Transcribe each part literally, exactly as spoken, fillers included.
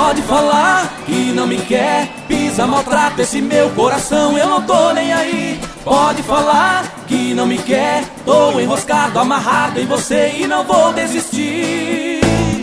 Pode falar que não me quer, pisa, maltrata esse meu coração, eu não tô nem aí. Pode falar que não me quer, tô enroscado, amarrado em você e não vou desistir.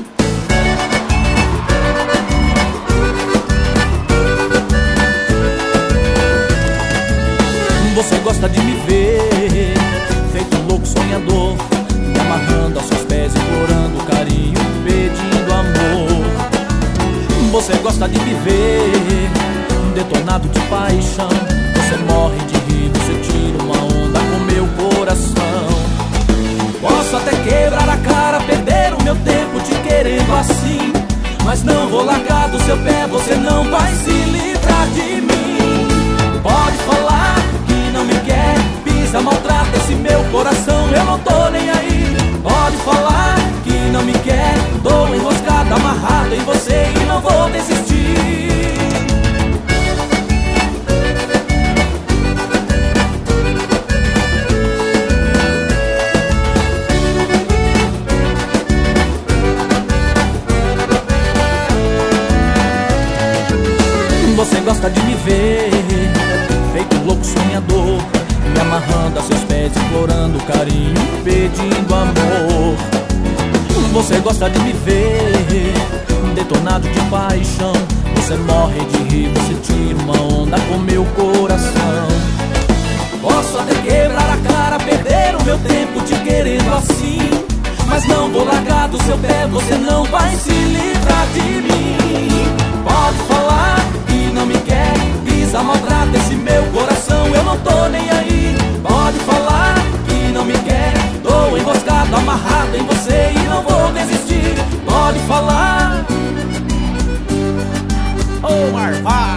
Você gosta de me ver feito um louco sonhador, me amarrando aos seus pés, implorando carinho, pedindo amor. Você gosta de me ver detonado de paixão, você morre de rir, você tira uma onda com meu coração. Posso até quebrar a cara, perder o meu tempo te querendo assim, mas não vou largar do seu pé, você não vai se livrar de mim. Pode falar que não me quer, pisa, maltrata esse meu coração, eu não tô nem aí. Pode falar que não me quer, tô enroscado, amarrado em você e não vou desistir. Você gosta de me ver feito um louco sonhador, me amarrando a seus pés, implorando carinho, pedindo amor. Você gosta de me ver detonado de paixão, você morre de rir, você tira uma onda com meu coração. Posso até quebrar a cara, perder o meu tempo te querendo assim, mas não vou largar do seu pé, você não vai se livrar de mim. Pode falar que não me quer, pisa, maltrata esse meu coração, eu não tô nem aí. Pode falar que não me quer, tô enroscado, amarrado em você e não vou desistir. Pode falar. Ô, Marvado!